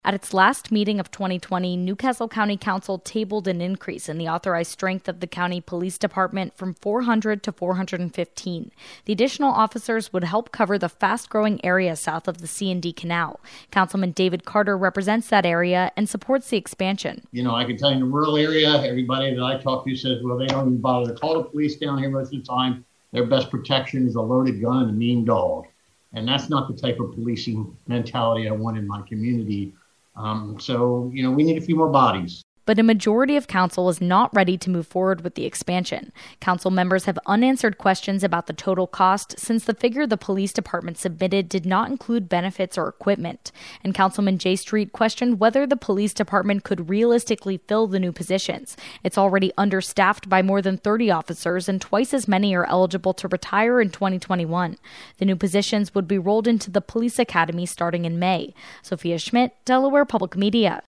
At its last meeting of 2020, Newcastle County Council tabled an increase in the authorized strength of the county police department from 400 to 415. The additional officers would help cover the fast-growing area south of the C&D Canal. Councilman David Carter represents that area and supports the expansion. I can tell you in the rural area, everybody that I talk to says, well, they don't even bother to call the police down here most of the time. Their best protection is a loaded gun and a mean dog. And that's not the type of policing mentality I want in my community. We need a few more bodies. But a majority of council is not ready to move forward with the expansion. Council members have unanswered questions about the total cost since the figure the police department submitted did not include benefits or equipment. And Councilman Jay Street questioned whether the police department could realistically fill the new positions. It's already understaffed by more than 30 officers, and twice as many are eligible to retire in 2021. The new positions would be rolled into the police academy starting in May. Sophia Schmidt, Delaware Public Media.